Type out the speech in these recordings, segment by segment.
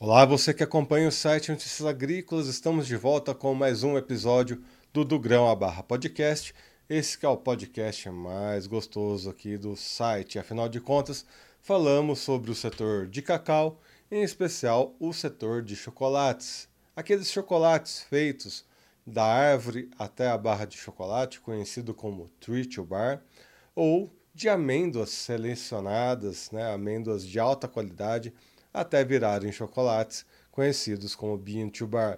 Olá, você que acompanha o site Notícias Agrícolas, estamos de volta com mais um episódio do Grão a Barra Podcast. Esse que é o podcast mais gostoso aqui do site. Afinal de contas, falamos sobre o setor de cacau, em especial o setor de chocolates. Aqueles chocolates feitos da árvore até a barra de chocolate, conhecido como Tree to Bar, ou de amêndoas selecionadas, né, amêndoas de alta qualidade, até virarem chocolates, conhecidos como Bean to Bar.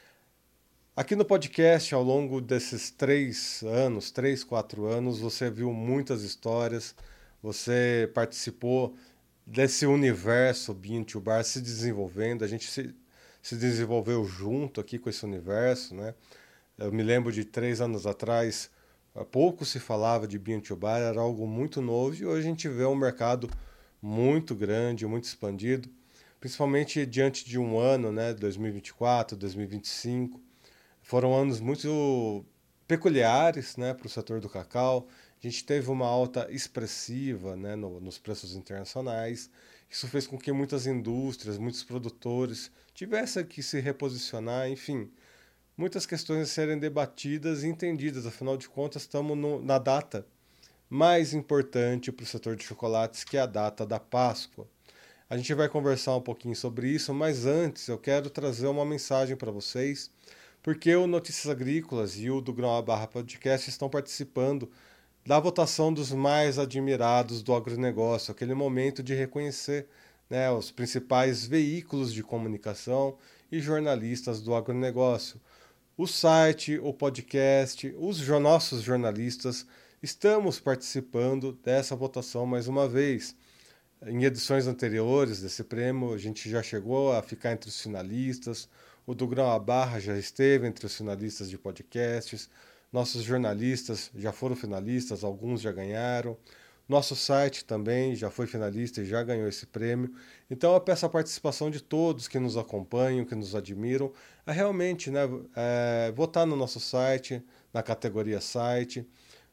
Aqui no podcast, ao longo desses 3 anos, 4 anos, você viu muitas histórias, você participou desse universo Bean to Bar se desenvolvendo, a gente se desenvolveu junto aqui com esse universo, né? Eu me lembro de 3 anos atrás, pouco se falava de Bean to Bar, era algo muito novo e hoje a gente vê um mercado muito grande, muito expandido, principalmente diante de um ano, né, 2024, 2025. Foram anos muito peculiares, né, para o setor do cacau. A gente teve uma alta expressiva, né, nos preços internacionais. Isso fez com que muitas indústrias, muitos produtores tivessem que se reposicionar, enfim, muitas questões a serem debatidas e entendidas. Afinal de contas, estamos na data mais importante para o setor de chocolates, que é a data da Páscoa. A gente vai conversar um pouquinho sobre isso, mas antes eu quero trazer uma mensagem para vocês, porque o Notícias Agrícolas e o do Grão a Barra Podcast estão participando da votação dos mais admirados do agronegócio, aquele momento de reconhecer, né, os principais veículos de comunicação e jornalistas do agronegócio. O site, o podcast, os nossos jornalistas estamos participando dessa votação mais uma vez. Em edições anteriores desse prêmio, a gente já chegou a ficar entre os finalistas. O do Grão a Barra já esteve entre os finalistas de podcasts. Nossos jornalistas já foram finalistas, alguns já ganharam. Nosso site também já foi finalista e já ganhou esse prêmio. Então eu peço a participação de todos que nos acompanham, que nos admiram, a realmente, né, votar no nosso site, na categoria site,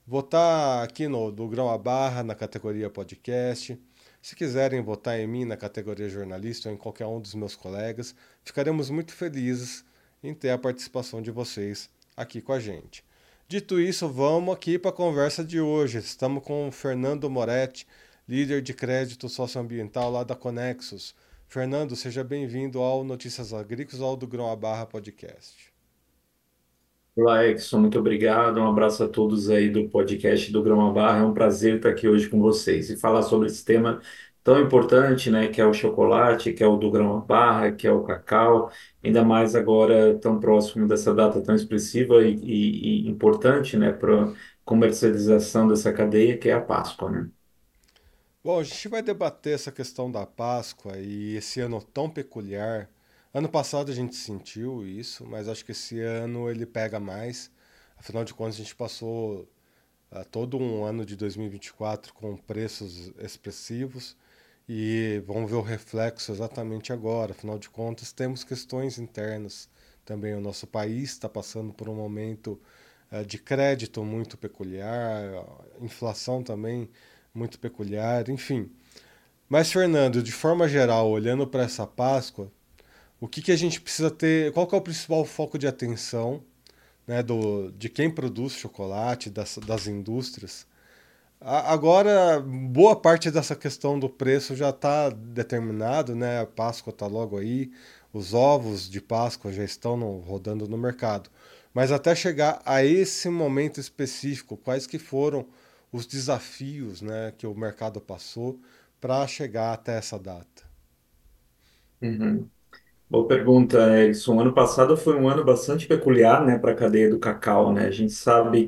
votar aqui no do Grão a Barra, na categoria podcast. Se quiserem votar em mim na categoria jornalista ou em qualquer um dos meus colegas, ficaremos muito felizes em ter a participação de vocês aqui com a gente. Dito isso, vamos aqui para a conversa de hoje. Estamos com o Fernando Moretti, líder de crédito socioambiental lá da Conexus. Fernando, seja bem-vindo ao Notícias Agrícolas, ao do Grão a Barra Podcast. Olá, Exson, muito obrigado. Um abraço a todos aí do podcast do Grão à Barra. É um prazer estar aqui hoje com vocês e falar sobre esse tema tão importante, né, que é o chocolate, que é o do Grão à Barra, que é o cacau, ainda mais agora tão próximo dessa data tão expressiva e importante, né, para a comercialização dessa cadeia, que é a Páscoa, né? Bom, a gente vai debater essa questão da Páscoa e esse ano tão peculiar. Ano passado a gente sentiu isso, mas acho que esse ano ele pega mais. Afinal de contas, a gente passou todo um ano de 2024 com preços expressivos e vamos ver o reflexo exatamente agora. Afinal de contas, temos questões internas também. O nosso país está passando por um momento de crédito muito peculiar, inflação também muito peculiar, enfim. Mas, Fernando, de forma geral, olhando para essa Páscoa, o que a gente precisa ter? Qual que é o principal foco de atenção, né, de quem produz chocolate, das indústrias? Agora, boa parte dessa questão do preço já está determinado, né? A Páscoa está logo aí, os ovos de Páscoa já estão rodando no mercado. Mas até chegar a esse momento específico, quais que foram os desafios, né, que o mercado passou para chegar até essa data? Uhum. Boa pergunta, Edson. O ano passado foi um ano bastante peculiar, né, para a cadeia do cacau, né? A gente sabe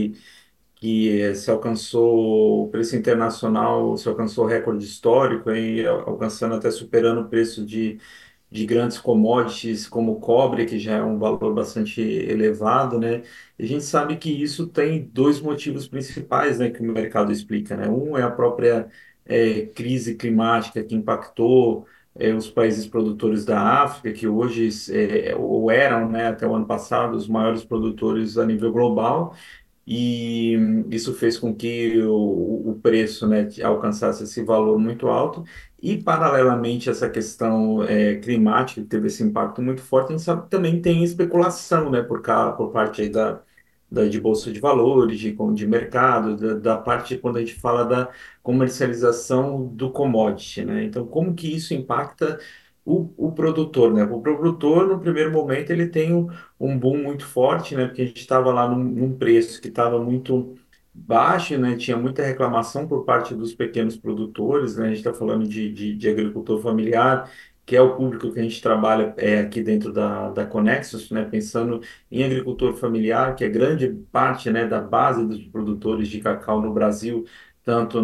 que se alcançou o preço internacional, se alcançou recorde histórico, aí, alcançando até superando o preço de grandes commodities como o cobre, que já é um valor bastante elevado, né? E a gente sabe que isso tem dois motivos principais, né, que o mercado explica, né? Um é a própria crise climática que impactou os países produtores da África, que hoje ou eram, né, até o ano passado, os maiores produtores a nível global. e isso fez com que o preço, né, alcançasse esse valor muito alto. E, paralelamente, essa questão climática, que teve esse impacto muito forte, a gente sabe que também tem especulação, né, por parte aí de bolsa de valores, de mercado, da parte quando a gente fala da comercialização do commodity, né? Então, como que isso impacta o produtor, né? O produtor, no primeiro momento, ele tem um boom muito forte, né? Porque a gente estava lá num preço que estava muito baixo, né? Tinha muita reclamação por parte dos pequenos produtores, né? A gente está falando de agricultor familiar, que é o público que a gente trabalha aqui dentro da Conexus, né? Pensando em agricultor familiar, que é grande parte, né, da base dos produtores de cacau no Brasil, tanto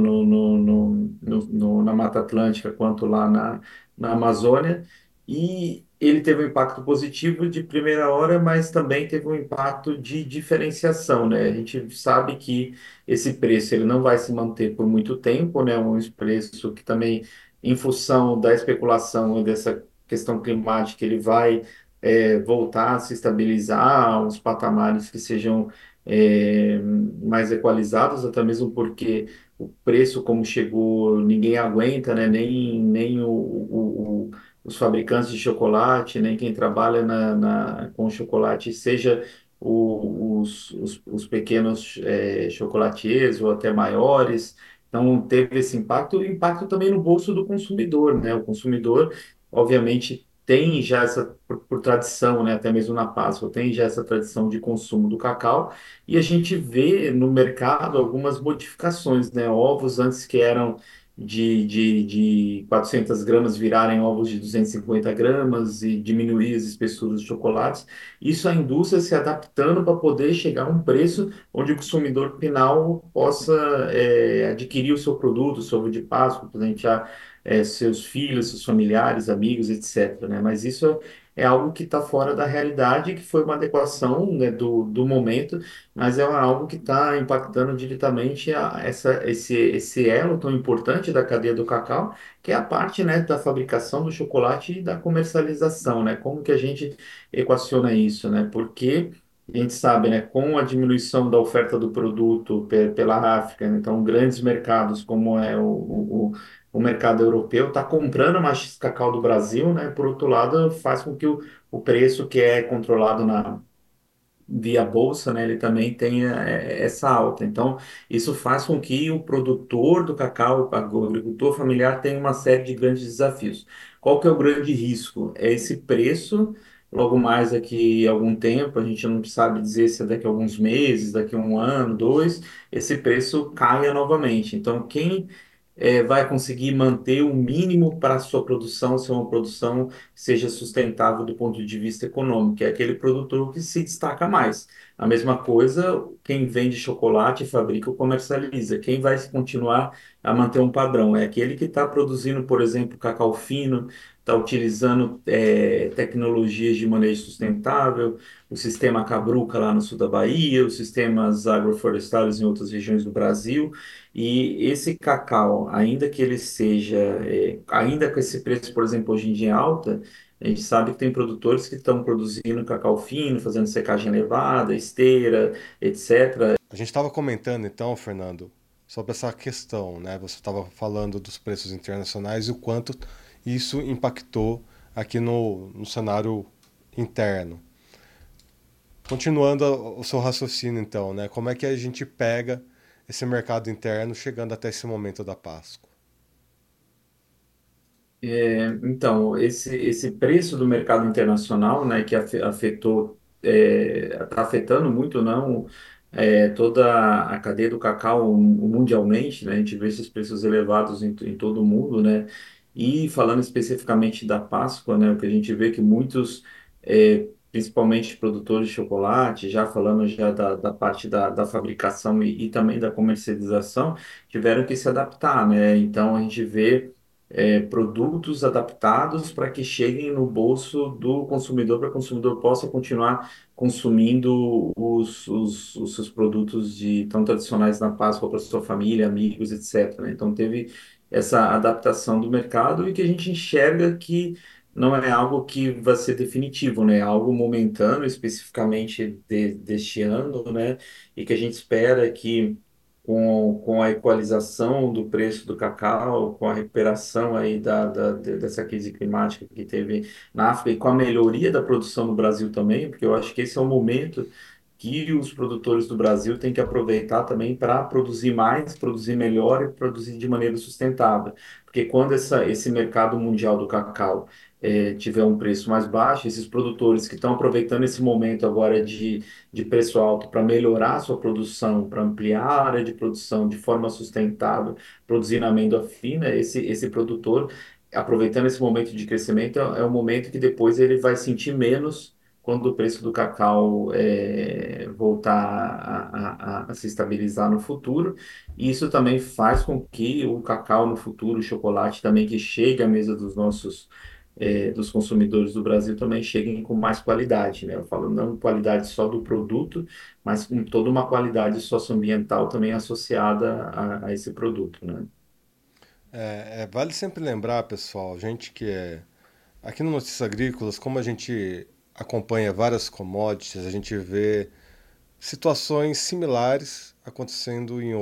na Mata Atlântica quanto lá na Amazônia. E ele teve um impacto positivo de primeira hora, mas também teve um impacto de diferenciação, né? A gente sabe que esse preço ele não vai se manter por muito tempo, né? Um preço que também, em função da especulação e dessa questão climática, ele vai voltar a se estabilizar a uns patamares que sejam mais equalizados, até mesmo porque o preço, como chegou, ninguém aguenta, né? Nem os fabricantes de chocolate, nem quem trabalha com chocolate, seja os pequenos chocolatiers ou até maiores. Então, teve esse impacto, e impacto também no bolso do consumidor, né? O consumidor, obviamente, tem já essa, por tradição, né, até mesmo na Páscoa, tem já essa tradição de consumo do cacau, e a gente vê no mercado algumas modificações, né, ovos antes que eram de 400 gramas virarem ovos de 250 gramas e diminuir as espessuras de chocolates, isso a indústria se adaptando para poder chegar a um preço onde o consumidor final possa adquirir o seu produto, o seu ovo de Páscoa, presentear seus filhos, seus familiares, amigos, etc., né? Mas isso é algo que está fora da realidade, que foi uma adequação, né, do momento, mas é algo que está impactando diretamente esse elo tão importante da cadeia do cacau, que é a parte, né, da fabricação do chocolate e da comercialização, né? Como que a gente equaciona isso, né? Porque a gente sabe, né, com a diminuição da oferta do produto pela África, né, então grandes mercados como é o mercado europeu está comprando mais cacau do Brasil, né? Por outro lado, faz com que o preço que é controlado via bolsa, né, ele também tenha essa alta. Então, isso faz com que o produtor do cacau, o agricultor familiar, tenha uma série de grandes desafios. Qual que é o grande risco? É esse preço. Logo mais daqui a algum tempo, a gente não sabe dizer se é daqui a alguns meses, daqui a um ano, dois, esse preço caia novamente. Então, quem vai conseguir manter o mínimo para a sua produção, ser uma produção que seja sustentável do ponto de vista econômico, é aquele produtor que se destaca mais. A mesma coisa, quem vende chocolate, fabrica ou comercializa. Quem vai continuar a manter um padrão? É aquele que está produzindo, por exemplo, cacau fino, está utilizando tecnologias de manejo sustentável, o sistema Cabruca lá no sul da Bahia, os sistemas agroflorestais em outras regiões do Brasil. E esse cacau, ainda que ele seja, ainda com esse preço, por exemplo, hoje em dia alta, a gente sabe que tem produtores que estão produzindo cacau fino, fazendo secagem elevada, esteira, etc. A gente estava comentando então, Fernando, sobre essa questão, né? Você estava falando dos preços internacionais e o quanto isso impactou aqui no cenário interno. Continuando o seu raciocínio, então, né? Como é que a gente pega esse mercado interno chegando até esse momento da Páscoa? Então, esse preço do mercado internacional, né, que afetou, está afetando muito, não, toda a cadeia do cacau mundialmente, né, a gente vê esses preços elevados em todo o mundo, né, e falando especificamente da Páscoa, né, o que a gente vê que muitos, principalmente produtores de chocolate, já falando já da parte da fabricação e também da comercialização, tiveram que se adaptar, né, então a gente vê produtos adaptados para que cheguem no bolso do consumidor, para que o consumidor possa continuar consumindo os seus produtos tão tradicionais na Páscoa para sua família, amigos, etc., né? Então teve essa adaptação do mercado e que a gente enxerga que não é algo que vai ser definitivo, né? É algo momentâneo, especificamente deste ano, né? E que a gente espera que com a equalização do preço do cacau, com a recuperação aí dessa crise climática que teve na África e com a melhoria da produção no Brasil também, porque eu acho que esse é o momento que os produtores do Brasil têm que aproveitar também para produzir mais, produzir melhor e produzir de maneira sustentável. Porque quando esse mercado mundial do cacau tiver um preço mais baixo, esses produtores que estão aproveitando esse momento agora de preço alto para melhorar a sua produção, para ampliar a área de produção de forma sustentável, produzindo amêndoa fina, esse produtor, aproveitando esse momento de crescimento, é um momento que depois ele vai sentir menos quando o preço do cacau voltar a se estabilizar no futuro. E isso também faz com que o cacau no futuro, o chocolate também que chegue à mesa dos consumidores do Brasil também cheguem com mais qualidade, né? Eu falo não qualidade só do produto, mas com toda uma qualidade socioambiental também associada a esse produto, né? Vale sempre lembrar, pessoal, gente que é. Aqui no Notícias Agrícolas, como a gente acompanha várias commodities, a gente vê situações similares acontecendo em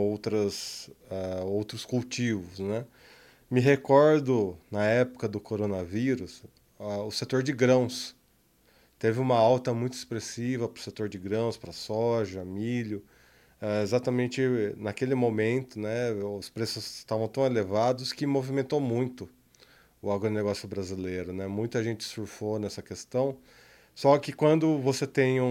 outros cultivos, né? Me recordo, na época do coronavírus, o setor de grãos. Teve uma alta muito expressiva para o setor de grãos, para soja, milho. Exatamente naquele momento, né, os preços estavam tão elevados que movimentou muito o agronegócio brasileiro, né? Muita gente surfou nessa questão. Só que quando você tem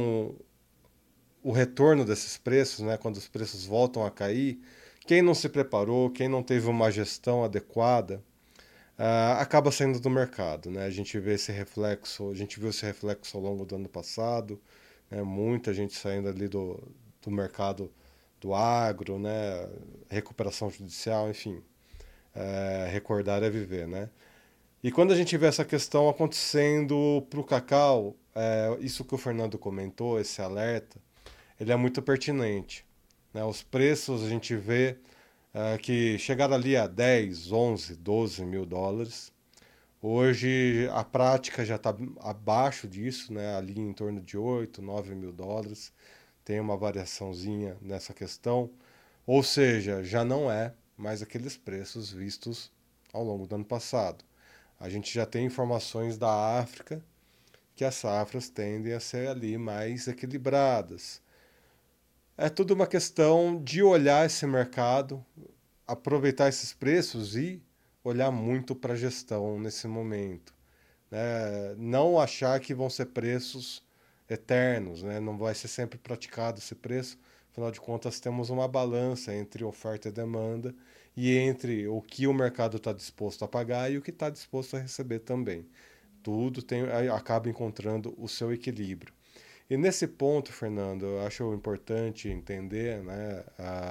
o retorno desses preços, né, quando os preços voltam a cair, quem não se preparou, quem não teve uma gestão adequada, acaba saindo do mercado, né? A gente vê esse reflexo, a gente viu esse reflexo ao longo do ano passado, né? Muita gente saindo ali do mercado do agro, né? Recuperação judicial, enfim, recordar é viver, né? E quando a gente vê essa questão acontecendo para o cacau, isso que o Fernando comentou, esse alerta, ele é muito pertinente, né? Os preços a gente vê que chegaram ali a 10, 11, 12 mil dólares. Hoje a prática já está abaixo disso, né? Ali em torno de 8, 9 mil dólares. Tem uma variaçãozinha nessa questão. Ou seja, já não é mais aqueles preços vistos ao longo do ano passado. A gente já tem informações da África que as safras tendem a ser ali mais equilibradas. É tudo uma questão de olhar esse mercado, aproveitar esses preços e olhar muito para a gestão nesse momento, né? Não achar que vão ser preços eternos, né? Não vai ser sempre praticado esse preço. Afinal de contas, temos uma balança entre oferta e demanda e entre o que o mercado está disposto a pagar e o que está disposto a receber também. Tudo acaba encontrando o seu equilíbrio. E nesse ponto, Fernando, eu acho importante entender, né,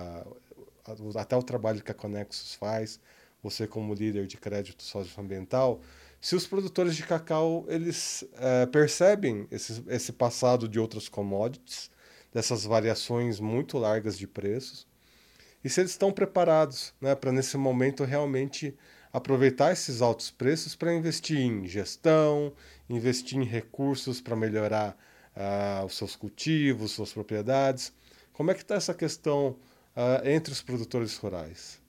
até o trabalho que a Conexus faz, você como líder de crédito socioambiental, se os produtores de cacau eles percebem esse passado de outras commodities, dessas variações muito largas de preços, e se eles estão preparados, né, para nesse momento realmente aproveitar esses altos preços para investir em gestão, investir em recursos para melhorar os seus cultivos, suas propriedades. Como é que está essa questão entre os produtores rurais?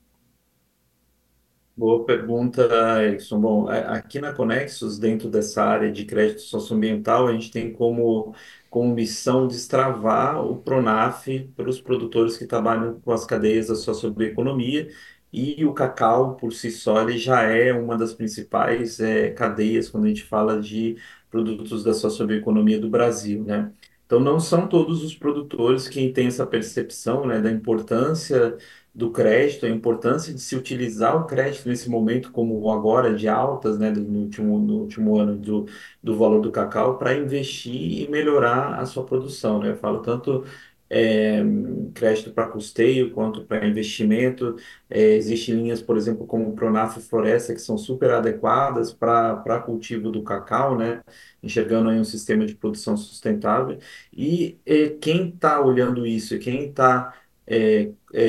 Boa pergunta, Erickson. Bom, aqui na Conexus, dentro dessa área de crédito socioambiental, a gente tem como missão destravar o Pronaf para os produtores que trabalham com as cadeias da socioeconomia. E o cacau, por si só, ele já é uma das principais cadeias quando a gente fala de produtos da socioeconomia do Brasil, né? Então, não são todos os produtores que têm essa percepção, né, da importância do crédito, a importância de se utilizar o crédito nesse momento, como o agora, de altas, né, no último ano do valor do cacau, para investir e melhorar a sua produção, né? Eu falo tanto é, crédito para custeio quanto para investimento. Existem linhas, por exemplo, como o Pronaf Floresta, que são super adequadas para cultivo do cacau, né? Enxergando aí um sistema de produção sustentável. E quem está olhando isso, quem está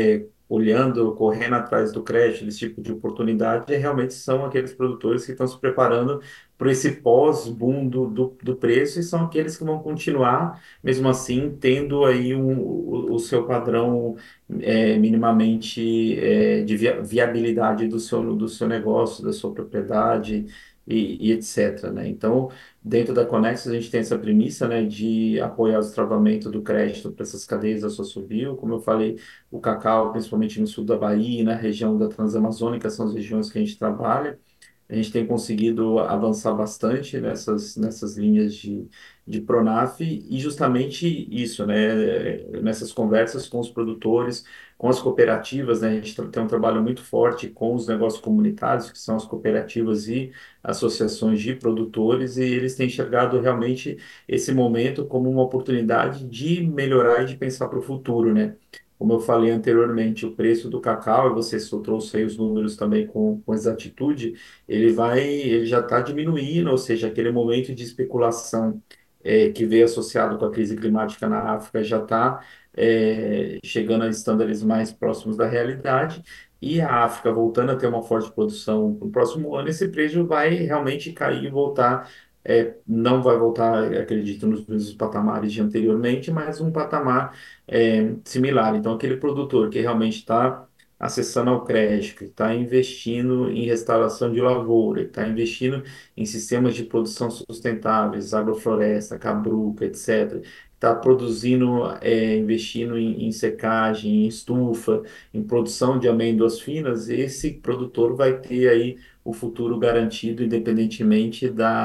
olhando, correndo atrás do crédito, desse tipo de oportunidade, realmente são aqueles produtores que estão se preparando para esse pós-boom do preço e são aqueles que vão continuar, mesmo assim, tendo aí o seu padrão minimamente de viabilidade do seu negócio, da sua propriedade e etc, né? Então, dentro da Conex, a gente tem essa premissa, né, de apoiar o destravamento do crédito para essas cadeias da Sossovio. Como eu falei, o cacau, principalmente no sul da Bahia, e na região da Transamazônica, são as regiões que a gente trabalha. A gente tem conseguido avançar bastante nessas linhas de Pronaf e justamente isso, né? Nessas conversas com os produtores, com as cooperativas, né? A gente tem um trabalho muito forte com os negócios comunitários, que são as cooperativas e associações de produtores, e eles têm enxergado realmente esse momento como uma oportunidade de melhorar e de pensar para o futuro, né? Como eu falei anteriormente, o preço do cacau, e você só trouxe aí os números também com exatitude, ele já está diminuindo, ou seja, aquele momento de especulação que veio associado com a crise climática na África já está chegando a estándares mais próximos da realidade, e a África voltando a ter uma forte produção no próximo ano, esse preço vai realmente cair e voltar, não vai voltar, acredito, nos mesmos patamares de anteriormente, mas um patamar similar. Então, aquele produtor que realmente está acessando ao crédito, que está investindo em restauração de lavoura, que está investindo em sistemas de produção sustentáveis, agrofloresta, cabruca, etc. Está produzindo, investindo em secagem, em estufa, em produção de amêndoas finas, esse produtor vai ter aí o futuro garantido, independentemente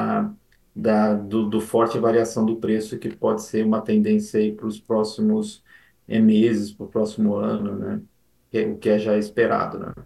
do forte variação do preço, que pode ser uma tendência aí para os próximos meses, para o próximo ano, né? O que é já esperado, né?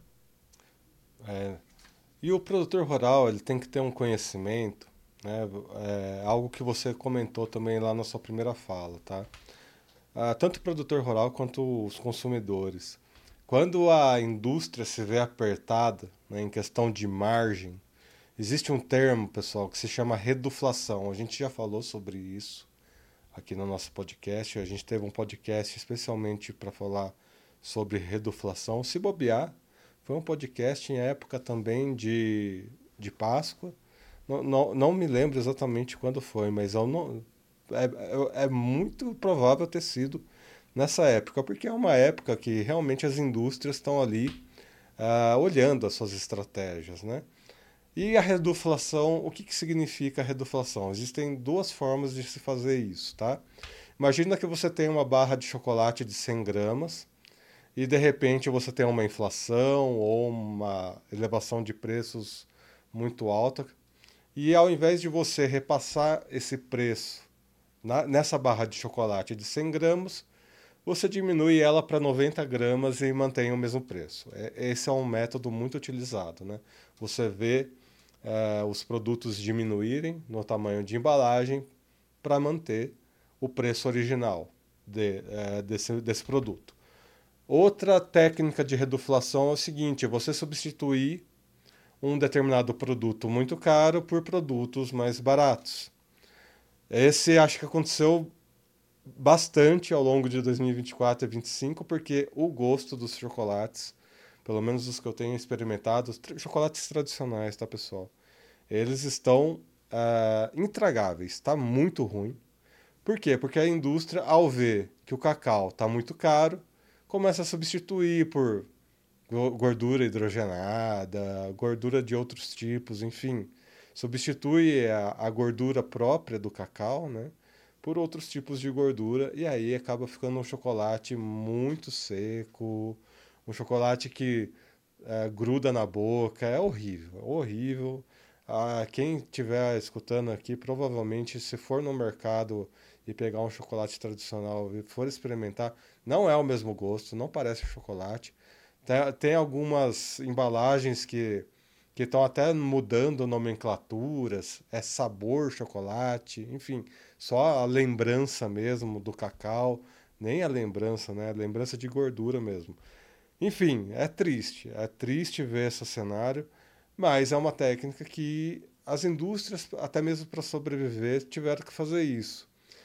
É, e o produtor rural, ele tem que ter um conhecimento, né? Algo que você comentou também lá na sua primeira fala, tá? Tanto o produtor rural quanto os consumidores. Quando a indústria se vê apertada, né, em questão de margem, existe um termo, pessoal, que se chama reduflação. A gente já falou sobre isso aqui no nosso podcast. A gente teve um podcast especialmente para falar sobre reduflação. Se bobear, foi um podcast em época também de Páscoa. Não me lembro exatamente quando foi, mas eu não, é muito provável ter sido nessa época, porque é uma época que realmente as indústrias estão ali olhando as suas estratégias, né? E a reduflação, o que, que significa a reduflação? Existem duas formas de se fazer isso, tá? Imagina que você tem uma barra de chocolate de 100 gramas e de repente você tem uma inflação ou uma elevação de preços muito alta e ao invés de você repassar esse preço nessa barra de chocolate de 100 gramas, você diminui ela para 90 gramas e mantém o mesmo preço. Esse é um método muito utilizado, né? Você vê os produtos diminuírem no tamanho de embalagem para manter o preço original desse produto. Outra técnica de reduflação é o seguinte: é você substituir um determinado produto muito caro por produtos mais baratos. Esse acho que aconteceu bastante ao longo de 2024 e 2025, porque o gosto dos chocolates, pelo menos os que eu tenho experimentado, os chocolates tradicionais, tá, pessoal? Eles estão intragáveis, está muito ruim. Por quê? Porque a indústria, ao ver que o cacau está muito caro, começa a substituir por gordura hidrogenada, gordura de outros tipos, enfim. Substitui a gordura própria do cacau, né? Por outros tipos de gordura, e aí acaba ficando um chocolate muito seco, um chocolate que gruda na boca, é horrível, horrível. Quem estiver escutando aqui, provavelmente, se for no mercado e pegar um chocolate tradicional e for experimentar, não é o mesmo gosto, não parece chocolate. Tem algumas embalagens que estão até mudando nomenclaturas, é sabor chocolate, enfim, só a lembrança mesmo do cacau, nem a lembrança, né? A lembrança de gordura mesmo. Enfim, é triste ver esse cenário, mas é uma técnica que as indústrias, até mesmo para sobreviver, tiveram que fazer isso.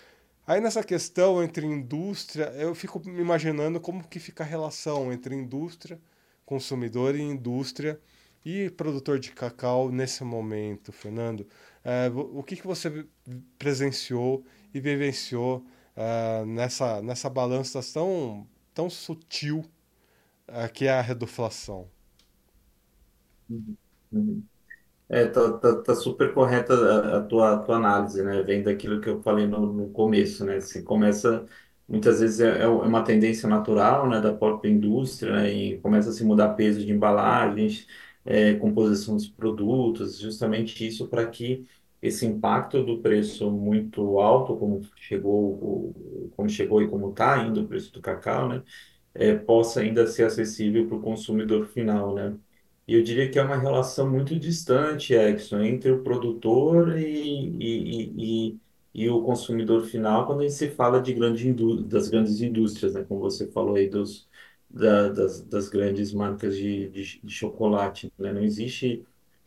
Aí nessa questão entre indústria, eu fico me imaginando como que fica a relação entre indústria, consumidor e indústria e produtor de cacau nesse momento, Fernando. O que que você presenciou e vivenciou nessa balança tão sutil que é a reduflação? Uhum. Uhum. Tá super correta a tua análise, né? Vem daquilo que eu falei no começo, né? Se começa, muitas vezes é uma tendência natural, né, da própria indústria, né? E começa a se mudar peso de embalagens, composição dos produtos, justamente isso para que esse impacto do preço muito alto, como chegou e como está indo o preço do cacau, né? Possa ainda ser acessível para o consumidor final, né? E eu diria que é uma relação muito distante, Exxon, entre o produtor e o consumidor final quando a gente se fala das grandes indústrias, né? Como você falou aí das grandes marcas de chocolate, né? Não existe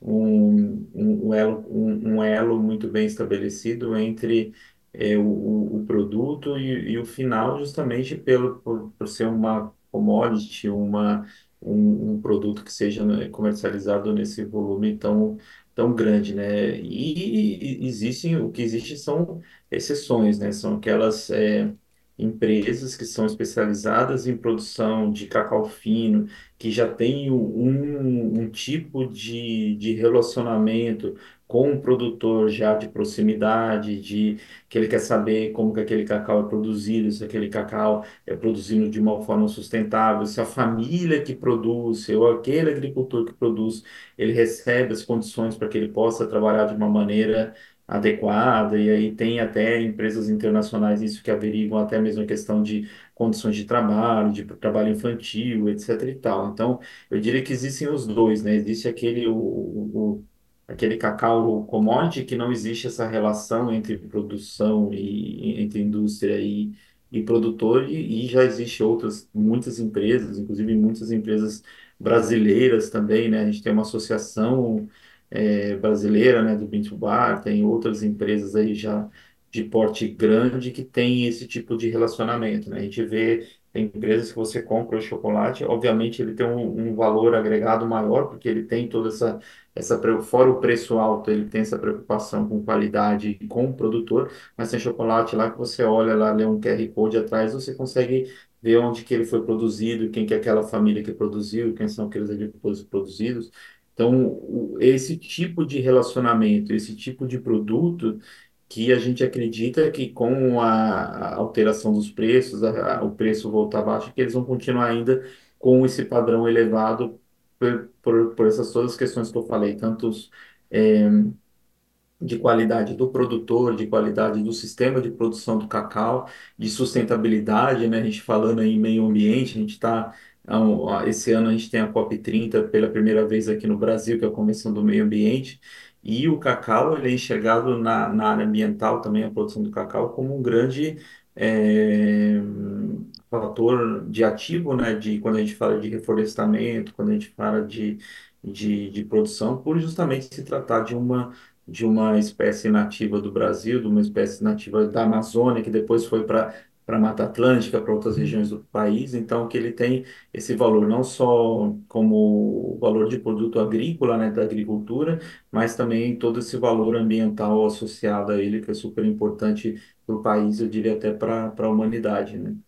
um elo muito bem estabelecido entre o produto e o final, justamente por ser uma commodity, um produto que seja, né, comercializado nesse volume tão grande, né? E o que existe são exceções, né? São aquelas empresas que são especializadas em produção de cacau fino, que já têm um tipo de relacionamento com o produtor já de proximidade, que ele quer saber como que aquele cacau é produzido, se aquele cacau é produzido de uma forma sustentável, se a família que produz, ou aquele agricultor que produz, ele recebe as condições para que ele possa trabalhar de uma maneira adequada, e aí tem até empresas internacionais isso que averiguam até mesmo a questão de condições de trabalho, de trabalho infantil, etc e tal. Então, eu diria que existem os dois, né? Existe aquele cacau commodity que não existe essa relação entre produção e entre indústria e produtor, e já existe muitas empresas, inclusive muitas empresas brasileiras também, né? A gente tem uma associação brasileira, né, do Bar, tem outras empresas aí já de porte grande que tem esse tipo de relacionamento, né? A gente vê tem empresas que você compra o chocolate, obviamente ele tem um valor agregado maior, porque ele tem toda fora o preço alto, ele tem essa preocupação com qualidade e com o produtor, mas tem chocolate lá que você olha lá, lê um QR Code atrás, você consegue ver onde que ele foi produzido, quem que é aquela família que produziu, quem são aqueles agricultores produzidos. Então, esse tipo de relacionamento, esse tipo de produto que a gente acredita que com a alteração dos preços, o preço voltar abaixo, que eles vão continuar ainda com esse padrão elevado por essas todas as questões que eu falei, tanto de qualidade do produtor, de qualidade do sistema de produção do cacau, de sustentabilidade, né? A gente falando aí em meio ambiente, a gente está esse ano a gente tem a COP30 pela primeira vez aqui no Brasil, que é a Convenção do Meio Ambiente, e o cacau ele é enxergado na área ambiental também, a produção do cacau, como um grande eh, fator de ativo, né? De quando a gente fala de reflorestamento, quando a gente fala de produção, por justamente se tratar de uma espécie nativa do Brasil, de uma espécie nativa da Amazônia, que depois foi para a Mata Atlântica, para outras regiões do país, então que ele tem esse valor não só como valor de produto agrícola, né, da agricultura, mas também todo esse valor ambiental associado a ele, que é super importante para o país, eu diria até para a humanidade, né?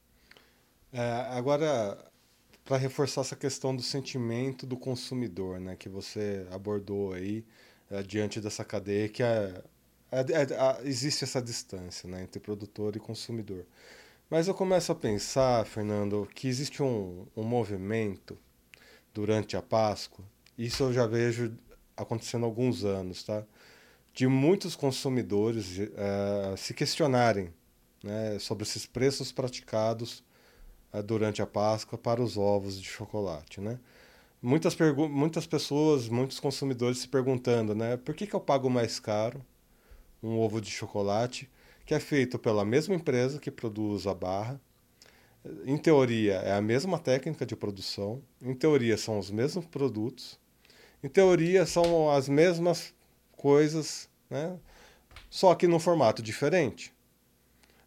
Agora, para reforçar essa questão do sentimento do consumidor, né, que você abordou aí, diante dessa cadeia, existe essa distância, né, entre produtor e consumidor. Mas eu começo a pensar, Fernando, que existe um movimento durante a Páscoa, isso eu já vejo acontecendo há alguns anos, tá? De muitos consumidores se questionarem, né, sobre esses preços praticados durante a Páscoa para os ovos de chocolate, né? Muitas pessoas, muitos consumidores se perguntando, né, por que eu pago mais caro um ovo de chocolate que é feito pela mesma empresa que produz a barra. Em teoria, é a mesma técnica de produção. Em teoria, são os mesmos produtos. Em teoria, são as mesmas coisas, né? Só que num formato diferente.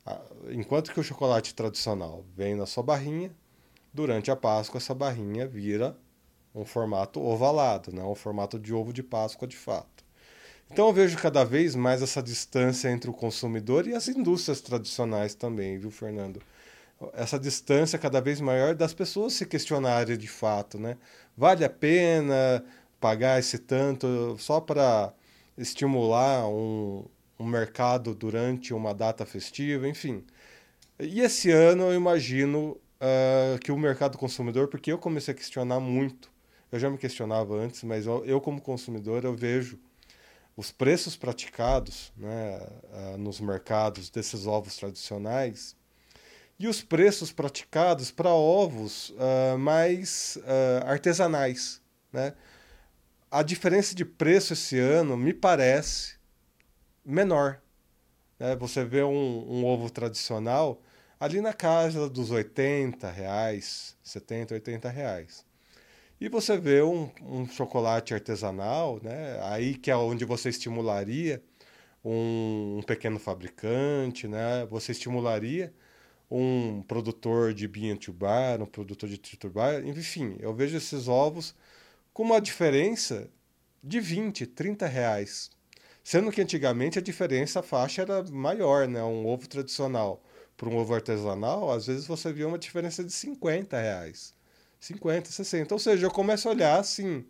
Enquanto que o chocolate tradicional vem na sua barrinha, durante a Páscoa essa barrinha vira um formato ovalado, né? Um formato de ovo de Páscoa de fato. Então eu vejo cada vez mais essa distância entre o consumidor e as indústrias tradicionais também, viu, Fernando? Essa distância cada vez maior das pessoas se questionarem de fato, né? Vale a pena pagar esse tanto só para estimular um mercado durante uma data festiva, enfim. E esse ano eu imagino que o mercado consumidor, porque eu comecei a questionar muito, eu já me questionava antes, mas eu como consumidor eu vejo os preços praticados, né, nos mercados desses ovos tradicionais e os preços praticados para ovos mais artesanais, né? A diferença de preço esse ano me parece menor, né? Você vê um ovo tradicional ali na casa dos R$ 80, 70, R$ 80. E você vê um chocolate artesanal, né? Aí que é onde você estimularia um pequeno fabricante, né? Você estimularia um produtor de bean to bar, um produtor de tritur bar, enfim, eu vejo esses ovos com uma diferença de R$ 20, R$ 30. Sendo que antigamente a diferença, a faixa era maior, né? Um ovo tradicional para um ovo artesanal, às vezes você via uma diferença de R$ 50. 50, 60. Ou seja, eu começo a olhar assim,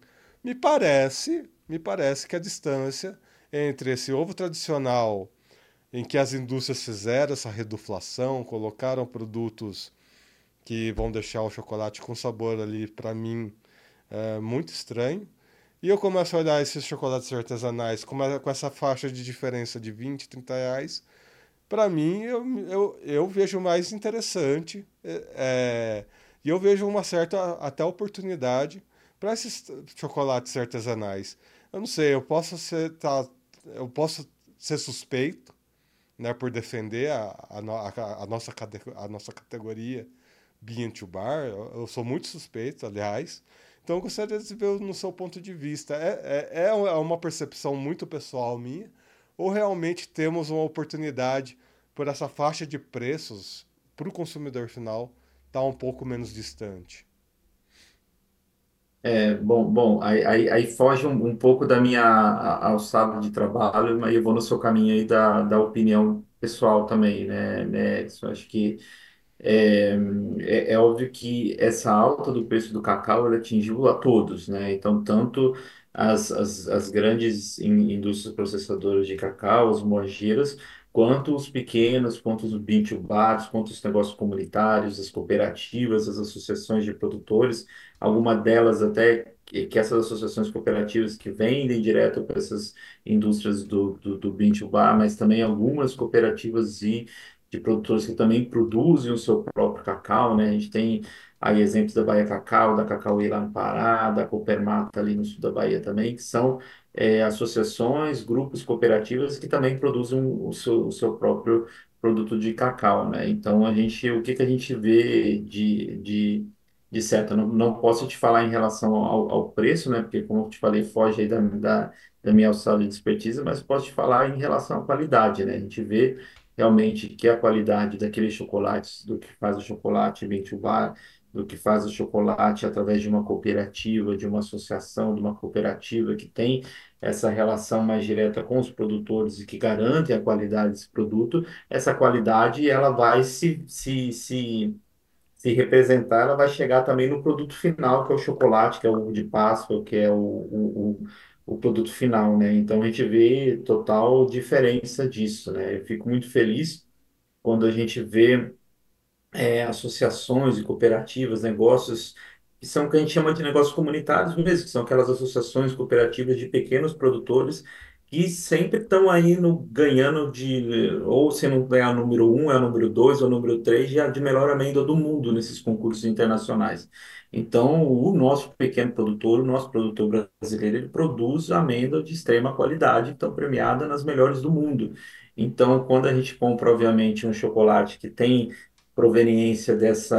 me parece que a distância entre esse ovo tradicional em que as indústrias fizeram essa reduflação, colocaram produtos que vão deixar o chocolate com sabor ali, para mim, muito estranho. E eu começo a olhar esses chocolates artesanais com essa faixa de diferença de R$ 20, R$ 30. Para mim, eu vejo mais interessante e eu vejo uma certa até oportunidade para esses chocolates artesanais. Eu não sei, eu posso ser suspeito, né, por defender a nossa categoria Bean to Bar. Eu sou muito suspeito, aliás. Então eu gostaria de ver no seu ponto de vista. É uma percepção muito pessoal minha? Ou realmente temos uma oportunidade por essa faixa de preços para o consumidor final estar um pouco menos distante? Aí foge um pouco da minha alçada de trabalho, mas eu vou no seu caminho aí da opinião pessoal também, né? Isso acho que é, é óbvio que essa alta do preço do cacau ela atingiu a todos, né? Então, tanto as grandes indústrias processadoras de cacau, as morjeiras, quanto os pequenos, quanto os bars, quanto os negócios comunitários, as cooperativas, as associações de produtores, alguma delas até que essas associações cooperativas que vendem direto para essas indústrias do bean to bar, mas também algumas cooperativas de produtores que também produzem o seu próprio cacau, né? A gente tem aí exemplos da Bahia Cacau, da Cacauê lá no Pará, da Coopermata ali no sul da Bahia também, que são associações, grupos, cooperativas que também produzem o seu próprio produto de cacau, né? Então, o que que a gente vê de certo? Eu não posso te falar em relação ao preço, né? Porque, como eu te falei, foge aí da minha alçada de expertise, mas posso te falar em relação à qualidade, né? A gente vê realmente que a qualidade daqueles chocolates, do que faz o chocolate bem to bar, do que faz o chocolate através de uma cooperativa, de uma associação, de uma cooperativa que tem essa relação mais direta com os produtores e que garante a qualidade desse produto, essa qualidade ela vai se representar, ela vai chegar também no produto final, que é o chocolate, que é o ovo de Páscoa, que é o produto final, né? Então a gente vê total diferença disso, né? Eu fico muito feliz quando a gente vê associações e cooperativas, negócios que são o que a gente chama de negócios comunitários mesmo, que são aquelas associações cooperativas de pequenos produtores que sempre estão aí no, ganhando ou se não ganhar o número um, é o número dois, ou o número três, de melhor amêndoa do mundo nesses concursos internacionais. Então, o nosso pequeno produtor, o nosso produtor brasileiro, ele produz amêndoa de extrema qualidade, então premiada nas melhores do mundo. Então, quando a gente compra, obviamente, um chocolate que tem proveniência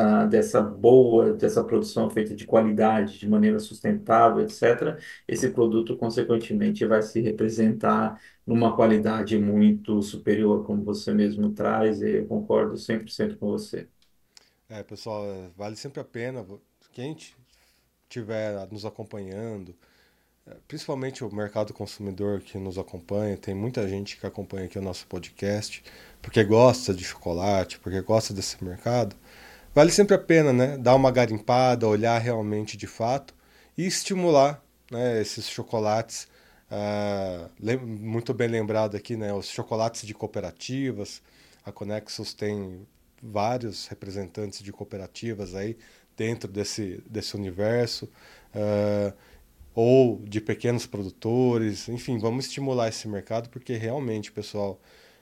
dessa produção feita de qualidade, de maneira sustentável, etc., esse produto, consequentemente, vai se representar numa qualidade muito superior, como você mesmo traz, e eu concordo 100% com você. Pessoal, vale sempre a pena. Quem estiver nos acompanhando, principalmente o mercado consumidor que nos acompanha, tem muita gente que acompanha aqui o nosso podcast, porque gosta de chocolate, porque gosta desse mercado. Vale sempre a pena, né? Dar uma garimpada, olhar realmente de fato e estimular, né, esses chocolates. Muito bem lembrado aqui, né? Os chocolates de cooperativas. A Conexus tem vários representantes de cooperativas aí dentro desse universo. Ah, ou de pequenos produtores, enfim, vamos estimular esse mercado porque realmente, pessoal,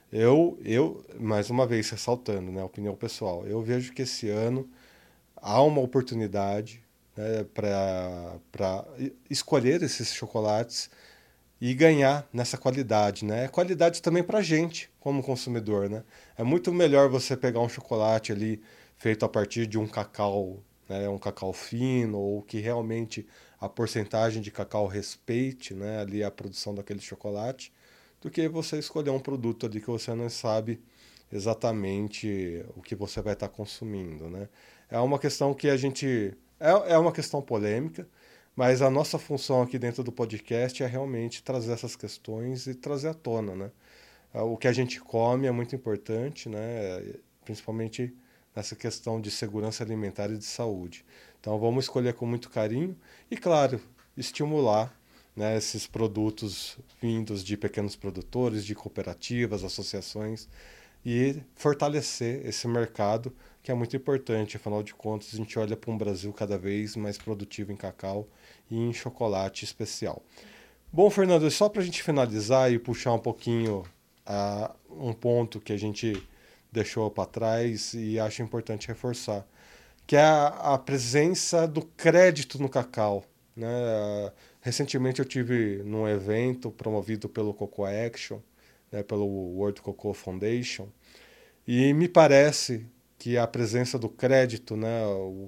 mais uma vez ressaltando, né, a opinião pessoal, eu vejo que esse ano há uma oportunidade, né, para escolher esses chocolates e ganhar nessa qualidade, né? Qualidade também para a gente, como consumidor, né? É muito melhor você pegar um chocolate ali feito a partir de um cacau, né? Um cacau fino ou que realmente a porcentagem de cacau respeite, né? Ali a produção daquele chocolate, do que você escolher um produto ali que você não sabe exatamente o que você vai estar consumindo, né? É uma questão que a gente é uma questão polêmica, mas a nossa função aqui dentro do podcast é realmente trazer essas questões e trazer à tona, né? O que a gente come é muito importante, né? Principalmente nessa questão de segurança alimentar e de saúde. Então vamos escolher com muito carinho e, claro, estimular, né, esses produtos vindos de pequenos produtores, de cooperativas, associações e fortalecer esse mercado que é muito importante. Afinal de contas, a gente olha para um Brasil cada vez mais produtivo em cacau e em chocolate especial. Bom, Fernando, só para a gente finalizar e puxar um pouquinho um ponto que a gente deixou para trás e acho importante reforçar, que é a presença do crédito no cacau. Né? Recentemente eu tive num evento promovido pelo Cocoa Action, né, pelo World Cocoa Foundation, e me parece que a presença do crédito, né,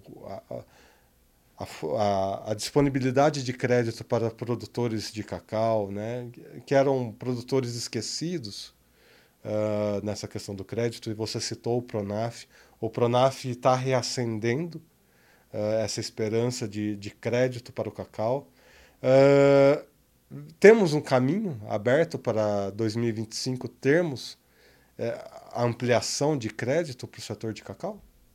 a disponibilidade de crédito para produtores de cacau, né, que eram produtores esquecidos nessa questão do crédito, e você citou o Pronaf. O Pronaf está reacendendo essa esperança de crédito para o cacau. Uh, Temos um caminho aberto para 2025 termos a ampliação de crédito para o setor de cacau?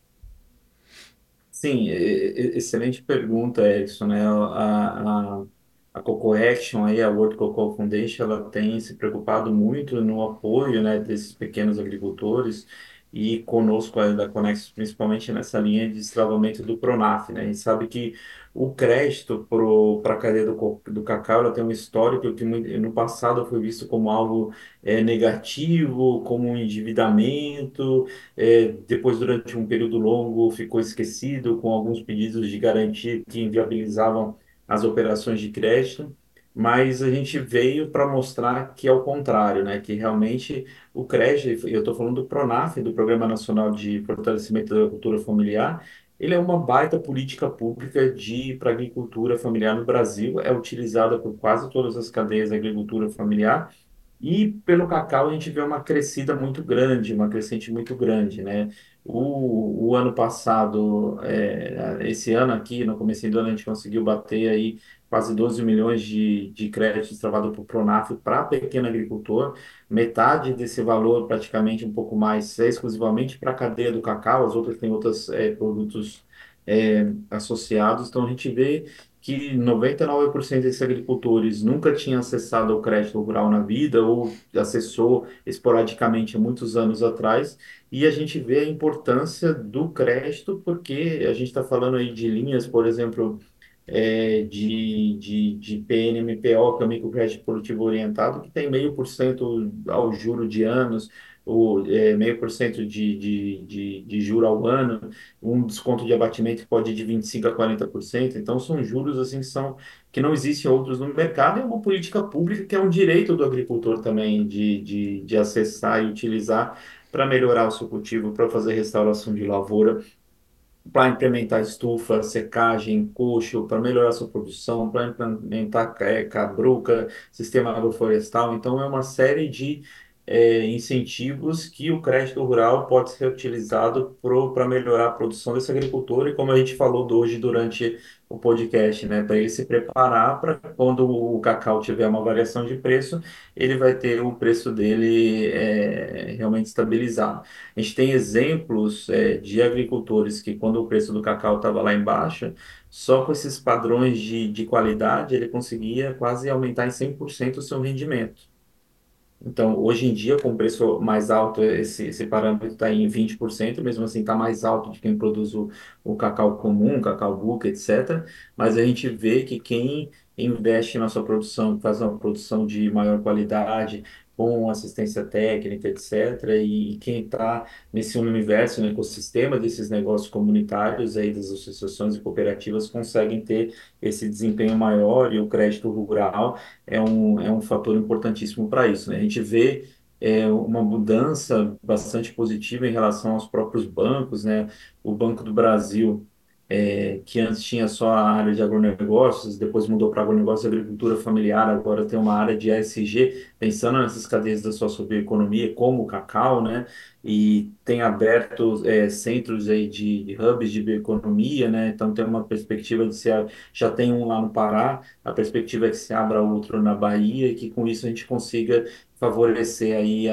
Sim, excelente pergunta, Edson, né? A Coco Action, aí, a World Cocoa Foundation, ela tem se preocupado muito no apoio, né, desses pequenos agricultores e conosco, da Conexo, principalmente nessa linha de destravamento do Pronaf, né? A gente sabe que o crédito para a cadeia do cacau, ela tem um histórico que no passado foi visto como algo negativo, como um endividamento, depois, durante um período longo, ficou esquecido com alguns pedidos de garantia que inviabilizavam as operações de crédito, mas a gente veio para mostrar que é o contrário, né? Que realmente o crédito, eu estou falando do PRONAF, do Programa Nacional de Fortalecimento da Agricultura Familiar, ele é uma baita política pública para a agricultura familiar no Brasil, é utilizada por quase todas as cadeias da agricultura familiar, e pelo cacau a gente vê uma crescida muito grande, uma crescente muito grande, né? O ano passado, esse ano aqui, no começo do ano, a gente conseguiu bater aí quase 12 milhões de créditos travados por Pronaf para pequeno agricultor. Metade desse valor, praticamente um pouco mais, é exclusivamente para a cadeia do cacau, as outras têm outros produtos associados. Então a gente vê que 99% desses agricultores nunca tinham acessado o crédito rural na vida ou acessou esporadicamente há muitos anos atrás, e a gente vê a importância do crédito porque a gente está falando aí de linhas, por exemplo, de PNMPO, que é o microcrédito produtivo orientado, que tem 0,5% ao juro de anos, meio por cento de juro ao ano, um desconto de abatimento que pode ir de 25% a 40%. Então, são juros assim que não existem outros no mercado. É uma política pública que é um direito do agricultor também de acessar e utilizar para melhorar o seu cultivo, para fazer restauração de lavoura, para implementar estufa, secagem, coxo, para melhorar sua produção, para implementar cabruca, sistema agroflorestal. Então, é uma série de incentivos que o crédito rural pode ser utilizado para melhorar a produção desse agricultor e, como a gente falou hoje durante o podcast, né, para ele se preparar para quando o cacau tiver uma variação de preço, ele vai ter o preço dele realmente estabilizado. A gente tem exemplos, de agricultores que, quando o preço do cacau estava lá embaixo, só com esses padrões de qualidade, ele conseguia quase aumentar em 100% o seu rendimento. Então, hoje em dia, com o preço mais alto, esse parâmetro está em 20%, mesmo assim está mais alto de quem produz o cacau comum, cacau buca, etc. Mas a gente vê que quem investe na sua produção, faz uma produção de maior qualidade, com assistência técnica, etc., e quem está nesse universo, no ecossistema desses negócios comunitários aí, das associações e cooperativas, conseguem ter esse desempenho maior e o crédito rural é um fator importantíssimo para isso, né? A gente vê uma mudança bastante positiva em relação aos próprios bancos, né? O Banco do Brasil, que antes tinha só a área de agronegócios, depois mudou para agronegócio e agricultura familiar, agora tem uma área de ESG, pensando nessas cadeias da sua economia, como o cacau, né? E tem aberto centros aí de hubs de bioeconomia, né? Então tem uma perspectiva de ser, já tem um lá no Pará, a perspectiva é que se abra outro na Bahia e que com isso a gente consiga favorecer aí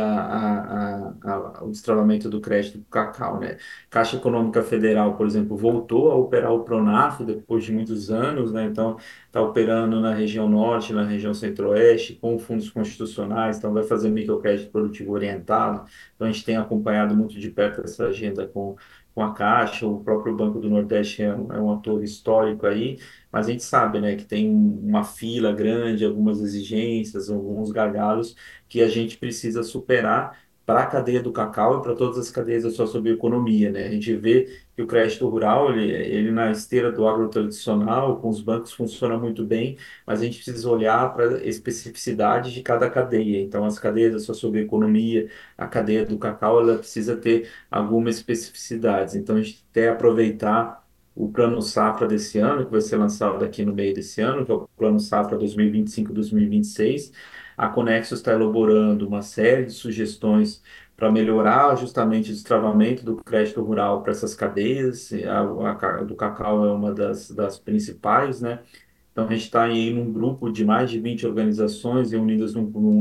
o destravamento do crédito do cacau, né? Caixa Econômica Federal, por exemplo, voltou a operar o Pronaf depois de muitos anos, né? Então, está operando na região norte, na região centro-oeste, com fundos constitucionais, então vai fazer microcrédito produtivo orientado. Então, a gente tem acompanhado muito de perto essa agenda com a Caixa, o próprio Banco do Nordeste é um ator histórico aí, mas a gente sabe, né, que tem uma fila grande, algumas exigências, alguns gargalos que a gente precisa superar para a cadeia do cacau e para todas as cadeias da sua economia, né? A gente vê que o crédito rural, ele na esteira do agro tradicional, com os bancos funciona muito bem, mas a gente precisa olhar para a especificidade de cada cadeia. Então, as cadeias da sua economia, a cadeia do cacau, ela precisa ter algumas especificidades. Então, a gente tem que aproveitar o Plano Safra desse ano, que vai ser lançado aqui no meio desse ano, que é o Plano Safra 2025-2026. A Conexo está elaborando uma série de sugestões para melhorar justamente o destravamento do crédito rural para essas cadeias. A do cacau é uma das principais, né? Então, a gente está aí num grupo de mais de 20 organizações reunidas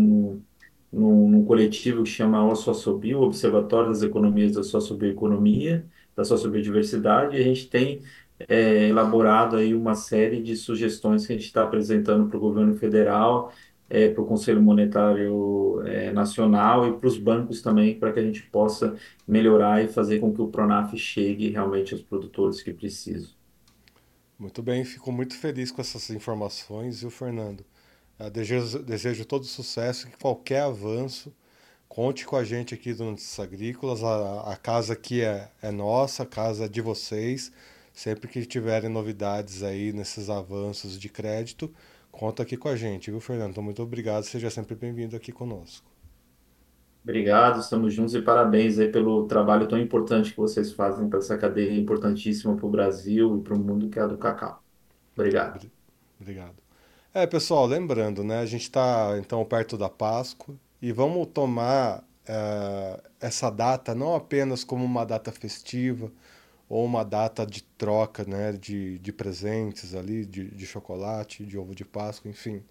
num coletivo que chama OSSOBio, Observatório das Economias da Socioeconomia, da Sociobiodiversidade, e a gente tem elaborado aí uma série de sugestões que a gente está apresentando para o governo federal, para o Conselho Monetário Nacional e para os bancos também, para que a gente possa melhorar e fazer com que o Pronaf chegue realmente aos produtores que precisam. Muito bem, fico muito feliz com essas informações, viu, Fernando? Desejo todo sucesso e qualquer avanço. Conte com a gente aqui do Notícias Agrícolas. A casa aqui é nossa, a casa é de vocês. Sempre que tiverem novidades aí nesses avanços de crédito, conta aqui com a gente, viu, Fernando? Então, muito obrigado. Seja sempre bem-vindo aqui conosco. Obrigado, estamos juntos e parabéns aí pelo trabalho tão importante que vocês fazem para essa cadeia importantíssima para o Brasil e para o mundo, que é a do cacau. Obrigado. Obrigado. Pessoal, lembrando, né? A gente está então perto da Páscoa e vamos tomar essa data não apenas como uma data festiva ou uma data de troca, né? De presentes ali, de chocolate, de ovo de Páscoa, enfim.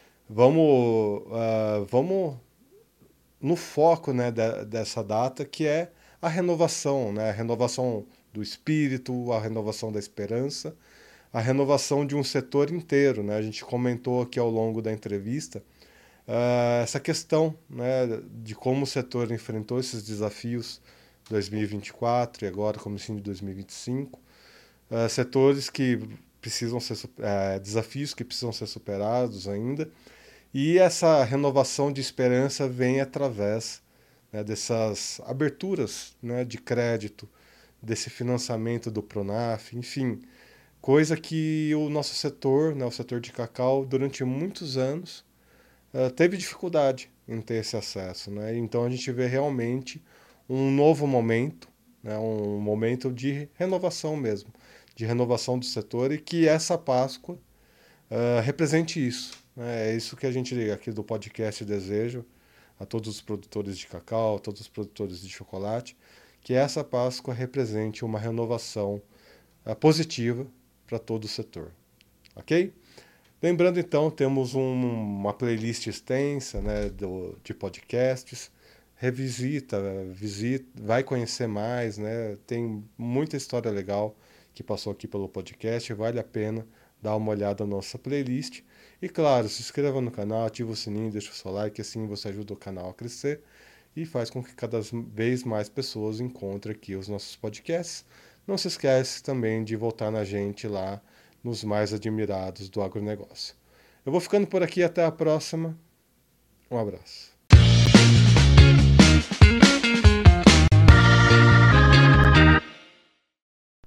Vamos no foco, né, dessa data, que é a renovação, né? A renovação do espírito, a renovação da esperança, a renovação de um setor inteiro, né? A gente comentou aqui ao longo da entrevista essa questão, né, de como o setor enfrentou esses desafios 2024 e agora comecinho de 2025, setores que precisam ser desafios que precisam ser superados ainda, e essa renovação de esperança vem através né, dessas aberturas, né, de crédito, desse financiamento do Pronaf, enfim, coisa que o nosso setor, né, o setor de cacau, durante muitos anos teve dificuldade em ter esse acesso, né? Então a gente vê realmente um novo momento, né, um momento de renovação mesmo, de renovação do setor e que essa Páscoa represente isso. Né? É isso que a gente aqui do podcast deseja a todos os produtores de cacau, a todos os produtores de chocolate, que essa Páscoa represente uma renovação positiva para todo o setor. Ok? Lembrando então, temos uma playlist extensa, né, de podcasts. Revisita, visita, vai conhecer mais, né? Tem muita história legal que passou aqui pelo podcast, vale a pena dar uma olhada na nossa playlist. E claro, se inscreva no canal, ativa o sininho, deixa o seu like, assim você ajuda o canal a crescer e faz com que cada vez mais pessoas encontrem aqui os nossos podcasts. Não se esquece também de votar na gente lá nos mais admirados do agronegócio. Eu vou ficando por aqui, até a próxima. Um abraço.